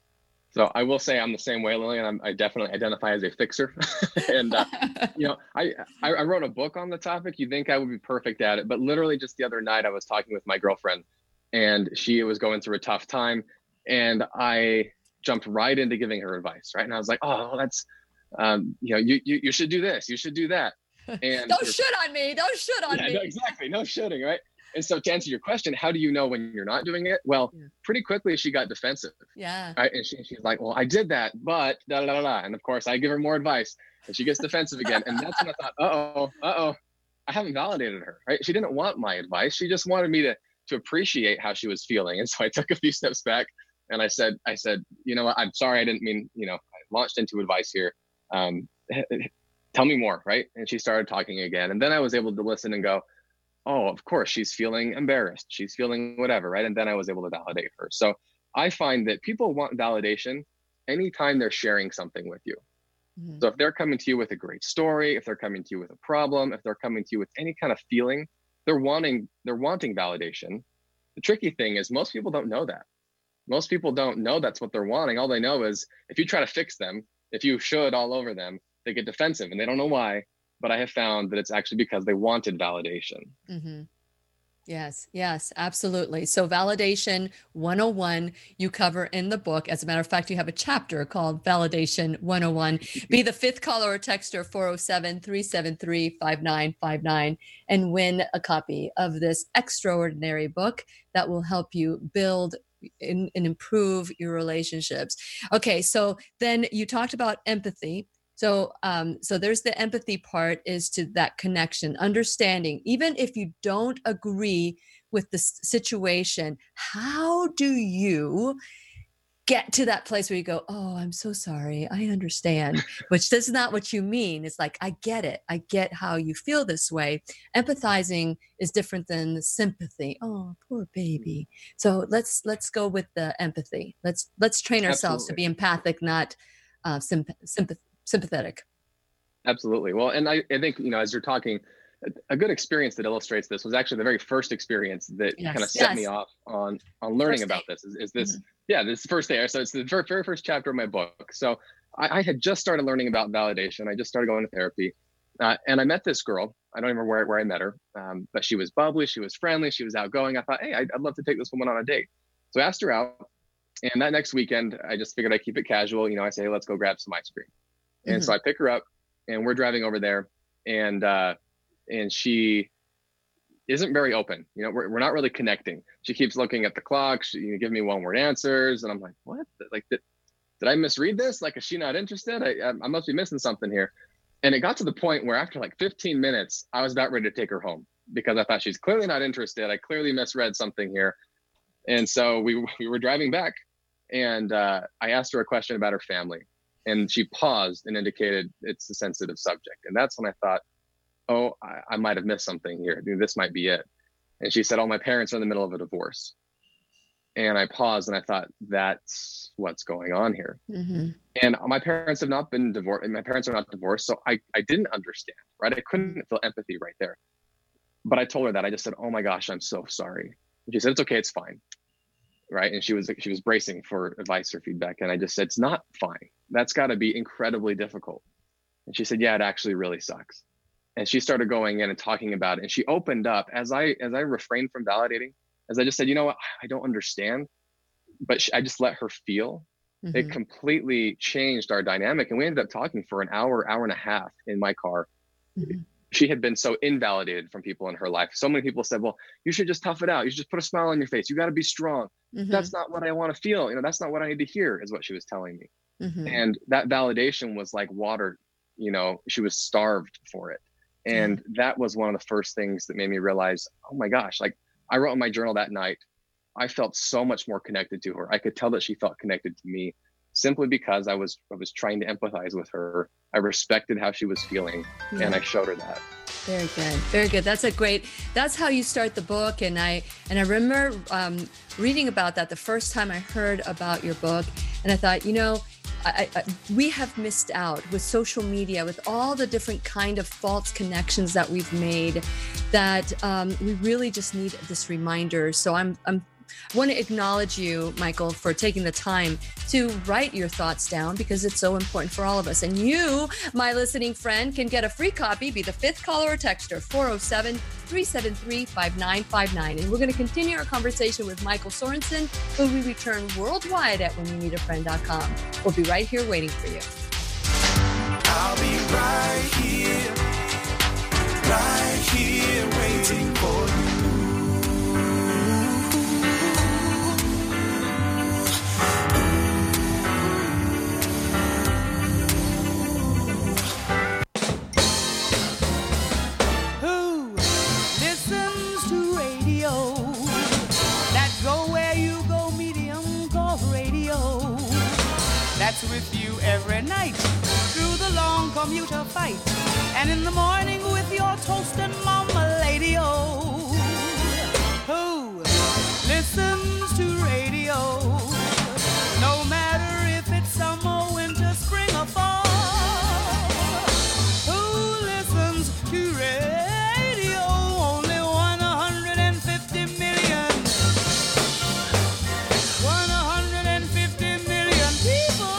So I will say I'm the same way, Lillian. I'm, I definitely identify as a fixer. and, uh, you know, I, I I wrote a book on the topic. You'd think I would be perfect at it. But literally just the other night, I was talking with my girlfriend and she was going through a tough time. And I jumped right into giving her advice, right? And I was like, oh, that's, um, you know, you, you you should do this. You should do that. And don't should on me. Don't should on yeah, me. No, exactly. No shoulding, right? And so to answer your question, how do you know when you're not doing it? Well, yeah. pretty quickly she got defensive. Yeah. Right? And she, she's like, well, I did that, but da, da, da, da. And of course I give her more advice and she gets defensive again. And that's when I thought, uh-oh, uh-oh, I haven't validated her, right? She didn't want my advice. She just wanted me to, to appreciate how she was feeling. And so I took a few steps back and I said, I said, you know what? I'm sorry. I didn't mean, you know, I launched into advice here. Um, tell me more, right? And she started talking again. And then I was able to listen and go, oh, of course, she's feeling embarrassed. She's feeling whatever, right? And then I was able to validate her. So I find that people want validation anytime they're sharing something with you. Mm-hmm. So if they're coming to you with a great story, if they're coming to you with a problem, if they're coming to you with any kind of feeling, they're wanting, they're wanting validation. The tricky thing is most people don't know that. Most people don't know that's what they're wanting. All they know is if you try to fix them, if you should all over them, they get defensive and they don't know why. But I have found that it's actually because they wanted validation. Mm-hmm. Yes, yes, absolutely. So Validation one oh one you cover in the book. As a matter of fact, you have a chapter called Validation one oh one. Be the fifth caller or texter four oh seven, three seven three, five nine five nine and win a copy of this extraordinary book that will help you build and improve your relationships. Okay, so then you talked about empathy. So, um, so there's the empathy part is to that connection, understanding, even if you don't agree with the situation, how do you get to that place where you go, oh, I'm so sorry. I understand, which that's not what you mean. It's like, I get it. I get how you feel this way. Empathizing is different than sympathy. Oh, poor baby. So let's, let's go with the empathy. Let's, let's train ourselves Absolutely. to be empathic, not uh, symp- sympath- sympathetic. Absolutely. Well, and I, I think, you know, as you're talking, a good experience that illustrates this was actually the very first experience that yes, kind of set yes. me off on on learning first about day. this. Is, is this, mm-hmm. yeah, this first day. So it's the very, very first chapter of my book. So I, I had just started learning about validation. I just started going to therapy, uh, and I met this girl. I don't even remember where, where I met her, um, but she was bubbly, she was friendly, she was outgoing. I thought, hey, I'd, I'd love to take this woman on a date. So I asked her out, and that next weekend, I just figured I'd keep it casual. You know, I say, hey, let's go grab some ice cream. Mm-hmm. And so I pick her up, and we're driving over there, and uh, and she isn't very open. You know, we're, we're not really connecting. She keeps looking at the clock. She you know, give me one word answers. And I'm like, what? Like, did, did I misread this? Like, is she not interested? I, I must be missing something here. And it got to the point where after like fifteen minutes, I was about ready to take her home because I thought she's clearly not interested. I clearly misread something here. And so we, we were driving back, and uh, I asked her a question about her family, and she paused and indicated it's a sensitive subject. And that's when I thought, oh, I, I might have missed something here. This might be it. And she said, oh, my parents are in the middle of a divorce. And I paused and I thought, that's what's going on here. Mm-hmm. And my parents have not been divorced. My parents are not divorced. So I, I didn't understand, right? I couldn't feel empathy right there. But I told her that. I just said, oh my gosh, I'm so sorry. And she said, it's okay, it's fine. Right. And she was she was bracing for advice or feedback. And I just said, it's not fine. That's got to be incredibly difficult. And she said, yeah, it actually really sucks. And she started going in and talking about it. And she opened up as I as I refrained from validating, as I just said, you know what, I don't understand. But she, I just let her feel. Mm-hmm. It completely changed our dynamic. And we ended up talking for an hour, hour and a half in my car. Mm-hmm. She had been so invalidated from people in her life. So many people said, well, you should just tough it out. You should just put a smile on your face. You got to be strong. Mm-hmm. That's not what I want to feel. You know, that's not what I need to hear, is what she was telling me. Mm-hmm. And that validation was like water. You know, she was starved for it. And mm-hmm. that was one of the first things that made me realize, oh my gosh, like I wrote in my journal that night, I felt so much more connected to her. I could tell that she felt connected to me simply because I was I was trying to empathize with her. I respected how she was feeling, yeah. and I showed her that. Very good, very good. That's a great. That's how you start the book, and I and I remember um, reading about that the first time I heard about your book, and I thought, you know, I, I, we have missed out with social media, with all the different kind of false connections that we've made. That um, we really just need this reminder. So I'm I'm. I want to acknowledge you, Michael, for taking the time to write your thoughts down, because it's so important for all of us. And you, my listening friend, can get a free copy. Be the fifth caller or texter, four oh seven, three seven three, five nine five nine. And we're going to continue our conversation with Michael Sorensen when we return worldwide at when you need a friend dot com. We'll be right here waiting for you. I'll be right here, right here waiting for you. That's with you every night through the long commuter fight, and in the morning with your toast and mama lady. Oh, who listens to radio? No matter if it's summer, winter, spring, or fall. Who listens to radio? Only one hundred fifty million. one hundred fifty million people.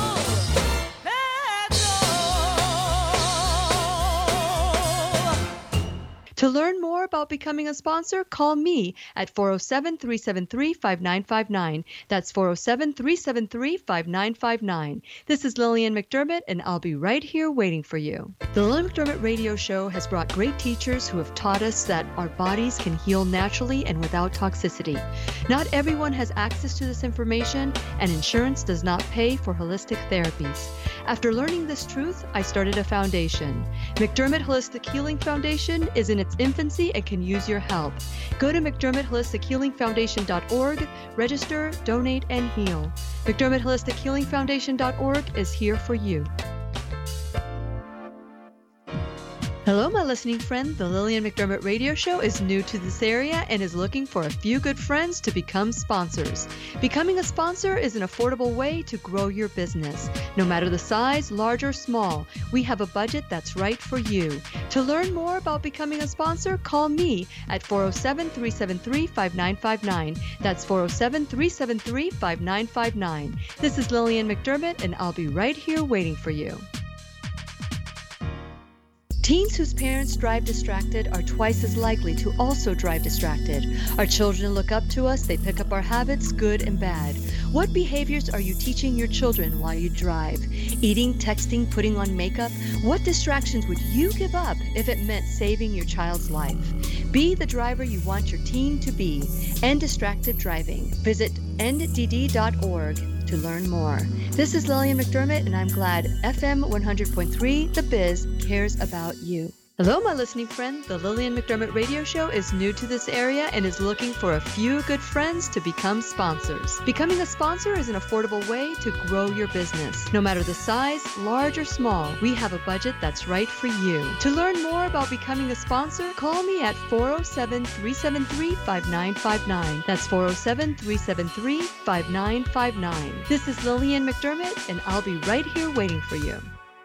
To learn more about becoming a sponsor, call me at four oh seven, three seven three, five nine five nine. That's four oh seven, three seven three, five nine five nine. This is Lillian McDermott, and I'll be right here waiting for you. The Lillian McDermott Radio Show has brought great teachers who have taught us that our bodies can heal naturally and without toxicity. Not everyone has access to this information, and insurance does not pay for holistic therapies. After learning this truth, I started a foundation. McDermott Holistic Healing Foundation is in its infancy and can use your help. Go to McDermott Holistic Healing Foundation dot org, register, donate, and heal. McDermott Holistic Healing Foundation dot org is here for you. Hello, my listening friend. The Lillian McDermott Radio Show is new to this area and is looking for a few good friends to become sponsors. Becoming a sponsor is an affordable way to grow your business. No matter the size, large or small, we have a budget that's right for you. To learn more about becoming a sponsor, call me at four oh seven, three seven three, five nine five nine. That's four oh seven, three seven three, five nine five nine. This is Lillian McDermott, and I'll be right here waiting for you. Teens whose parents drive distracted are twice as likely to also drive distracted. Our children look up to us, they pick up our habits, good and bad. What behaviors are you teaching your children while you drive? Eating, texting, putting on makeup? What distractions would you give up if it meant saving your child's life? Be the driver you want your teen to be. End distracted driving. Visit end d d dot org to learn more. This is Lillian McDermott, and I'm glad F M one hundred point three The Biz cares about you. Hello, my listening friend. The Lillian McDermott Radio Show is new to this area and is looking for a few good friends to become sponsors. Becoming a sponsor is an affordable way to grow your business. No matter the size, large or small, we have a budget that's right for you. To learn more about becoming a sponsor, call me at four oh seven, three seven three, five nine five nine. That's four oh seven, three seven three, five nine five nine. This is Lillian McDermott, and I'll be right here waiting for you.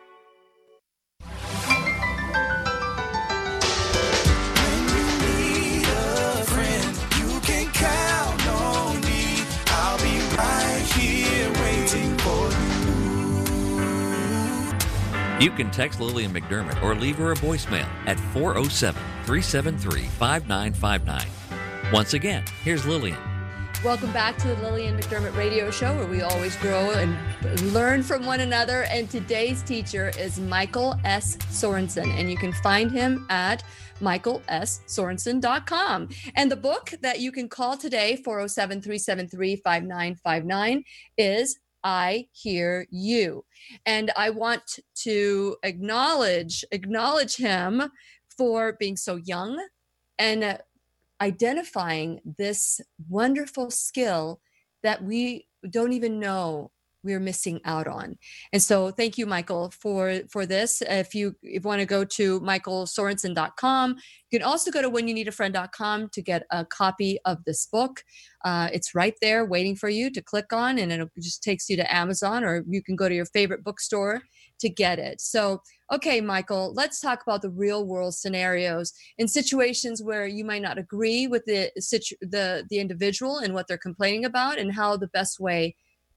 You can text Lillian McDermott or leave her a voicemail at four oh seven, three seven three, five nine five nine. Once again, here's Lillian. Welcome back to the Lillian McDermott Radio Show, where we always grow and learn from one another. And today's teacher is Michael S. Sorensen, and you can find him at michael s sorensen dot com. And the book that you can call today, four oh seven, three seven three, five nine five nine, is I Hear You. And I want to acknowledge acknowledge him for being so young and uh, identifying this wonderful skill that we don't even know we're missing out on. And so thank you, Michael, for, for this. If you, if you want to go to michael sorensen dot com, you can also go to when you need a friend dot com to get a copy of this book. Uh, it's right there waiting for you to click on, and it just takes you to Amazon, or you can go to your favorite bookstore to get it. So, okay, Michael, let's talk about the real world scenarios in situations where you might not agree with the, situ- the, the individual and what they're complaining about, and how the best way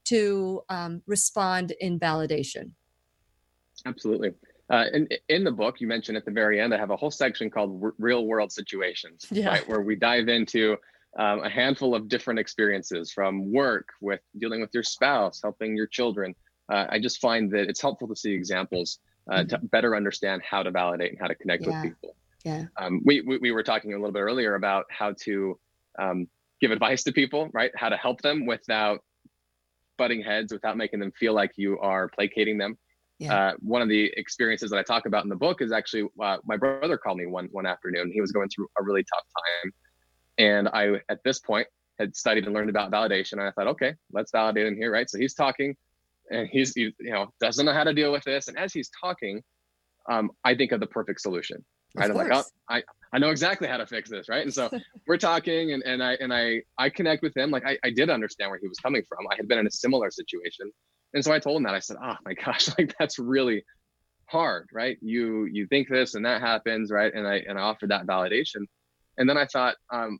to um, respond in validation. Absolutely. Uh, in, in the book, you mentioned at the very end, I have a whole section called r- real world situations, Yeah. right, where we dive into um, a handful of different experiences, from work, with dealing with your spouse, helping your children. Uh, I just find that it's helpful to see examples uh, to better understand how to validate and how to connect Yeah. with people. Yeah. Um, we, we we were talking a little bit earlier about how to um, give advice to people, right? How to help them without butting heads, without making them feel like you are placating them. Yeah. Uh, one of the experiences that I talk about in the book is actually uh, my brother called me one one afternoon. He was going through a really tough time, and I, at this point, had studied and learned about validation. And I thought, okay, let's validate him here, right? So he's talking, and he's he, you know doesn't know how to deal with this. And as he's talking, um, I think of the perfect solution. Right? I'm like, oh, I, I know exactly how to fix this, right? And so we're talking, and, and I and I I connect with him. Like I, I did understand where he was coming from. I had been in a similar situation, and so I told him that. I said, oh my gosh, like that's really hard, right? You you think this and that happens, right? And I and I offered that validation, and then I thought, um,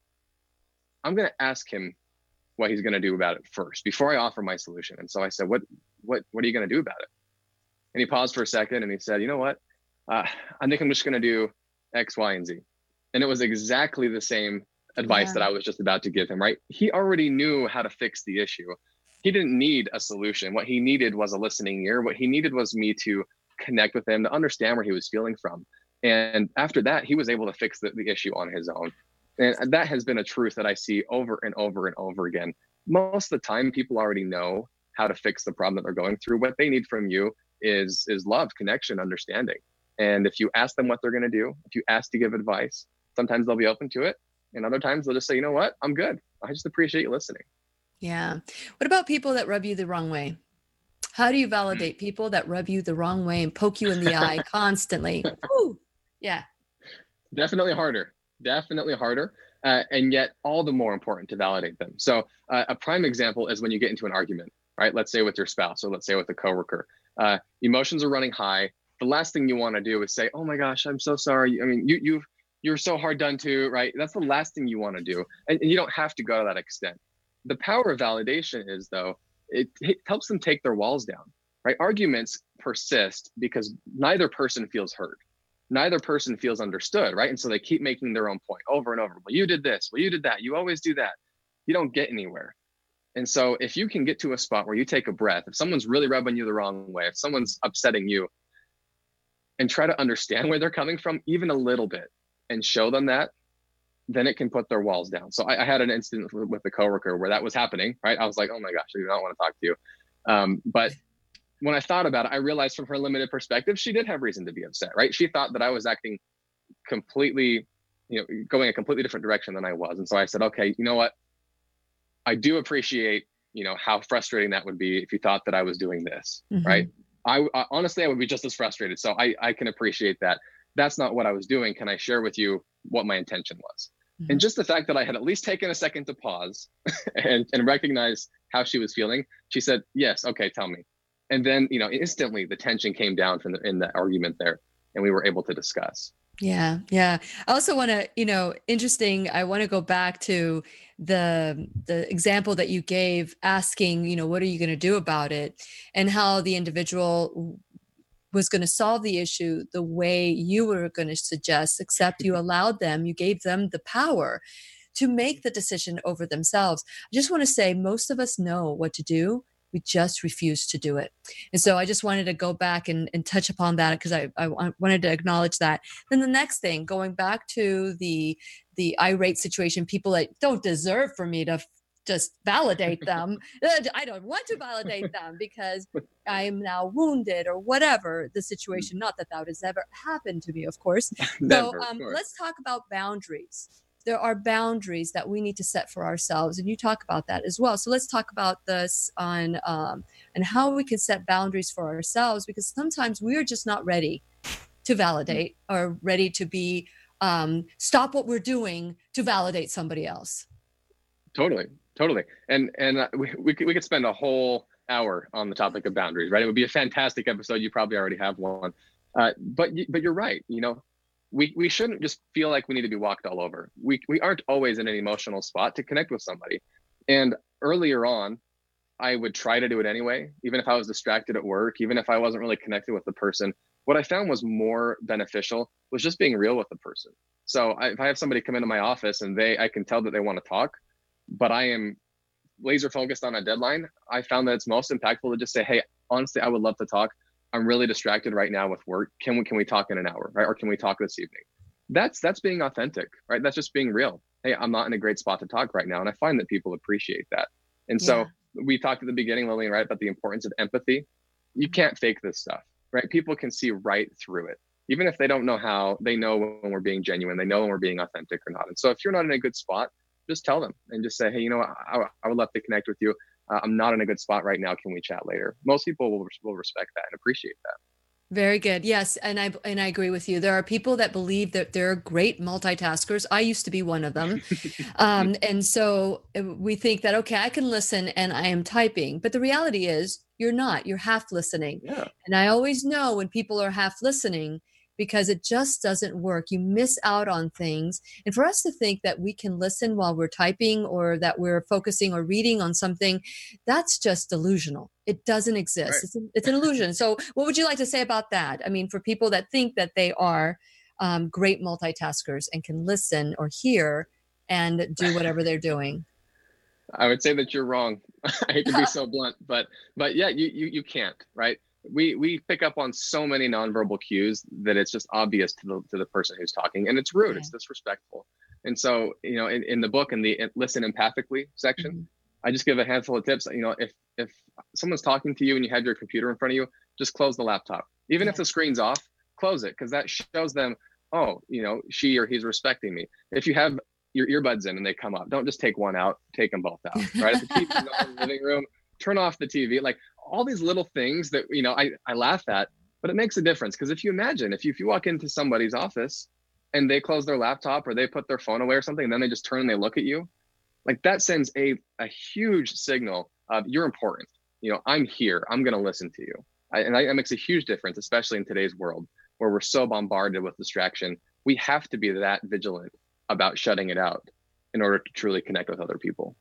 I'm going to ask him what he's going to do about it first before I offer my solution. And so I said, what what what are you going to do about it? And he paused for a second, and he said, you know what? Uh, I think I'm just going to do X, Y, and Z. And it was exactly the same advice Yeah. that I was just about to give him, right? He already knew how to fix the issue. He didn't need a solution. What he needed was a listening ear. What he needed was me to connect with him, to understand where he was feeling from. And after that, he was able to fix the, the issue on his own. And that has been a truth that I see over and over and over again. Most of the time, people already know how to fix the problem that they're going through. What they need from you is, is love, connection, understanding. And if you ask them what they're going to do, if you ask to give advice, sometimes they'll be open to it. And other times they'll just say, you know what, I'm good. I just appreciate you listening. Yeah. What about people that rub you the wrong way? How do you validate people that rub you the wrong way and poke you in the eye constantly? Woo. Yeah. Definitely harder. Definitely harder. Uh, and yet all the more important to validate them. So uh, a prime example is when you get into an argument, right? Let's say with your spouse, or let's say with a coworker. Uh, emotions are running high. The last thing you want to do is say, oh my gosh, I'm so sorry. I mean, you, you've, you're so hard done to, right? That's the last thing you want to do. And, and you don't have to go to that extent. The power of validation is, though, it, it helps them take their walls down, right? Arguments persist because neither person feels heard. Neither person feels understood, right? And so they keep making their own point over and over. Well, you did this. Well, you did that. You always do that. You don't get anywhere. And so if you can get to a spot where you take a breath, if someone's really rubbing you the wrong way, if someone's upsetting you, and try to understand where they're coming from, even a little bit, and show them that, then it can put their walls down. So I, I had an incident with, with a coworker where that was happening, right? I was like, oh my gosh, I do not want to talk to you. Um, but when I thought about it, I realized from her limited perspective, she did have reason to be upset, right? She thought that I was acting completely, you know, going a completely different direction than I was. And so I said, okay, you know what? I do appreciate, you know, how frustrating that would be if you thought that I was doing this, Mhm. right? I, I honestly, I would be just as frustrated. So I, I can appreciate that. That's not what I was doing. Can I share with you what my intention was? Mhm. And just the fact that I had at least taken a second to pause and, and recognize how she was feeling, she said, yes, okay, tell me. And then, you know, instantly the tension came down from the, in the argument there, and we were able to discuss. Yeah, yeah. I also want to, you know, interesting. I want to go back to the the example that you gave, asking, you know, what are you going to do about it, and how the individual was going to solve the issue the way you were going to suggest, except you allowed them, you gave them the power to make the decision over themselves. I just want to say most of us know what to do. We just refuse to do it. And so I just wanted to go back and, and touch upon that because I, I wanted to acknowledge that. Then the next thing, going back to the the irate situation, people that don't deserve for me to just validate them. I don't want to validate them because I am now wounded or whatever the situation. Not that that has ever happened to me, of course. Never, so of um, course. let's talk about boundaries. There are boundaries that we need to set for ourselves, and you talk about that as well. So let's talk about this on um, and how we can set boundaries for ourselves, because sometimes we are just not ready to validate or ready to be um, stop what we're doing to validate somebody else. Totally, totally. And and uh, we we could, we could spend a whole hour on the topic of boundaries, right? It would be a fantastic episode. You probably already have one, uh, but y- but you're right. You know, we we shouldn't just feel like we need to be walked all over. We we aren't always in an emotional spot to connect with somebody. And earlier on, I would try to do it anyway, even if I was distracted at work, even if I wasn't really connected with the person. What I found was more beneficial was just being real with the person. So I, if I have somebody come into my office and they, I can tell that they want to talk, but I am laser focused on a deadline, I found that it's most impactful to just say, hey, honestly, I would love to talk. I'm really distracted right now with work. Can we, can we talk in an hour, right? Or can we talk this evening? That's, that's being authentic, right? That's just being real. Hey, I'm not in a great spot to talk right now. And I find that people appreciate that. And so Yeah. we talked at the beginning, Lillian, right, about the importance of empathy. You can't fake this stuff, right? People can see right through it. Even if they don't know how, they know when we're being genuine. They know when we're being authentic or not. And so if you're not in a good spot, just tell them and just say, hey, you know what, I, I would love to connect with you. Uh, I'm not in a good spot right now. Can we chat later? Most people will, will respect that and appreciate that. Very good. Yes, and I and I agree with you. There are people that believe that they're great multitaskers. I used to be one of them. Um, and so uh, we think that, okay, I can listen and I am typing. But the reality is you're not. You're half listening. Yeah. And I always know when people are half listening because it just doesn't work. You miss out on things. And for us to think that we can listen while we're typing or that we're focusing or reading on something, that's just delusional. It doesn't exist. Right. It's, a, it's an illusion. So what would you like to say about that? I mean, for people that think that they are um, great multitaskers and can listen or hear and do whatever they're doing. I would say that you're wrong. I hate to be so blunt, but but yeah, you, you you can't, right? We we pick up on so many nonverbal cues that it's just obvious to the to the person who's talking, and it's rude, Yeah. it's disrespectful. And so, you know, in, in the book, in the listen empathically section, Mhm. I just give a handful of tips. You know, if if someone's talking to you and you have your computer in front of you, just close the laptop. Even Yeah. if the screen's off, close it, because that shows them, oh, you know, she or he's respecting me. If you have your earbuds in and they come up, don't just take one out, take them both out, right? If the T V's on in the living room, turn off the T V. Like all these little things that, you know, I, I laugh at, but it makes a difference. Because if you imagine, if you, if you walk into somebody's office and they close their laptop or they put their phone away or something, and then they just turn and they look at you, like that sends a, a huge signal of you're important. You know, I'm here, I'm going to listen to you. I, and I, that makes a huge difference, especially in today's world where we're so bombarded with distraction. We have to be that vigilant about shutting it out in order to truly connect with other people.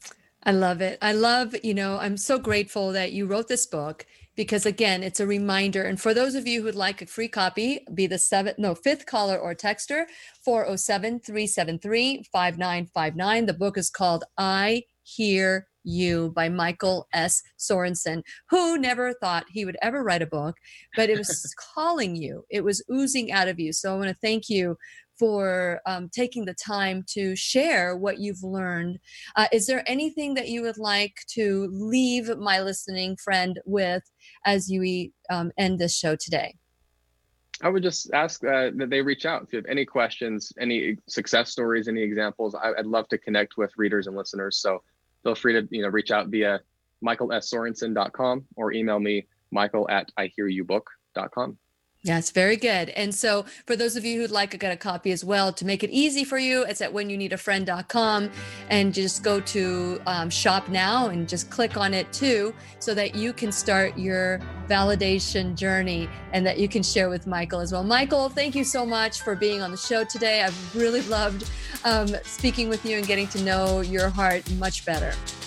I love it. I love, you know, I'm so grateful that you wrote this book because again, it's a reminder. And for those of you who'd like a free copy, be the seventh, no, fifth caller or texter, four oh seven, three seven three, five nine five nine. The book is called I Hear You by Michael S. Sorensen, who never thought he would ever write a book, but it was calling you. It was oozing out of you. So I want to thank you for um, taking the time to share what you've learned. Uh, is there anything that you would like to leave my listening friend with as you um, end this show today? I would just ask uh, that they reach out. If you have any questions, any success stories, any examples, I, I'd love to connect with readers and listeners. So feel free to, you know, reach out via michael s sorensen dot com or email me, michael at i hear you book dot com. Yes, very good. And so for those of you who'd like to get a copy as well, to make it easy for you, it's at when you need a friend dot com, and just go to um, shop now and just click on it too, so that you can start your validation journey and that you can share with Michael as well. Michael, thank you so much for being on the show today. I've really loved um, speaking with you and getting to know your heart much better.